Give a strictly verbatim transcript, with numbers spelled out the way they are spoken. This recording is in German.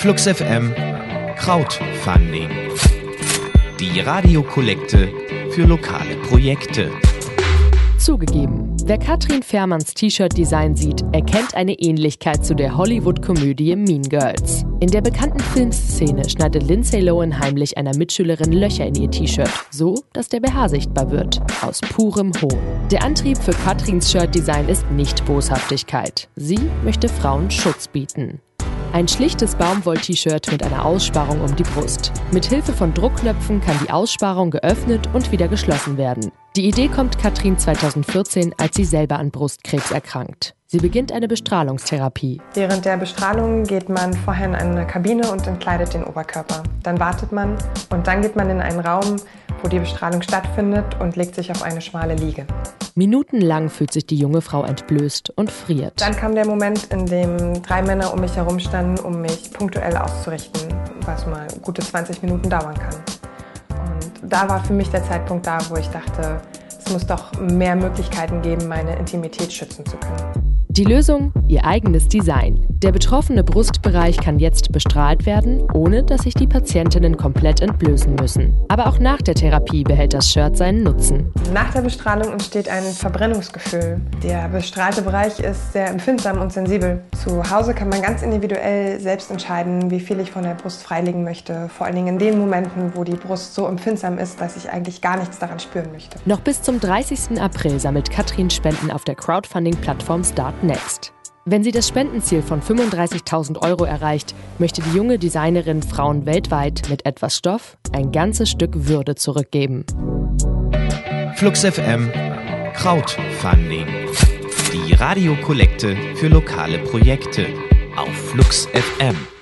Flux F M Crowdfunding. Die Radiokollekte für lokale Projekte. Zugegeben, wer Katrin Fehrmanns T-Shirt-Design sieht, erkennt eine Ähnlichkeit zu der Hollywood-Komödie Mean Girls. In der bekannten Filmszene schneidet Lindsay Lohan heimlich einer Mitschülerin Löcher in ihr T-Shirt, so dass der B H sichtbar wird. Aus purem Hohn. Der Antrieb für Katrins Shirt-Design ist nicht Boshaftigkeit. Sie möchte Frauen Schutz bieten. Ein schlichtes Baumwoll-T-Shirt mit einer Aussparung um die Brust. Mit Hilfe von Druckknöpfen kann die Aussparung geöffnet und wieder geschlossen werden. Die Idee kommt Katrin zweitausendvierzehn, als sie selber an Brustkrebs erkrankt. Sie beginnt eine Bestrahlungstherapie. Während der Bestrahlung geht man vorher in eine Kabine und entkleidet den Oberkörper. Dann wartet man und dann geht man in einen Raum, wo die Bestrahlung stattfindet und legt sich auf eine schmale Liege. Minutenlang fühlt sich die junge Frau entblößt und friert. Dann kam der Moment, in dem drei Männer um mich herum standen, um mich punktuell auszurichten, was mal gute zwanzig Minuten dauern kann. Und da war für mich der Zeitpunkt da, wo ich dachte, es muss doch mehr Möglichkeiten geben, meine Intimität schützen zu können. Die Lösung? Ihr eigenes Design. Der betroffene Brustbereich kann jetzt bestrahlt werden, ohne dass sich die Patientinnen komplett entblößen müssen. Aber auch nach der Therapie behält das Shirt seinen Nutzen. Nach der Bestrahlung entsteht ein Verbrennungsgefühl. Der bestrahlte Bereich ist sehr empfindsam und sensibel. Zu Hause kann man ganz individuell selbst entscheiden, wie viel ich von der Brust freilegen möchte. Vor allen Dingen in den Momenten, wo die Brust so empfindsam ist, dass ich eigentlich gar nichts daran spüren möchte. Noch bis zum dreißigsten April sammelt Katrin Spenden auf der Crowdfunding-Plattform Start Next. Wenn sie das Spendenziel von fünfunddreißigtausend Euro erreicht, möchte die junge Designerin Frauen weltweit mit etwas Stoff ein ganzes Stück Würde zurückgeben. Flux F M Crowdfunding. Die Radiokollekte für lokale Projekte auf Flux F M.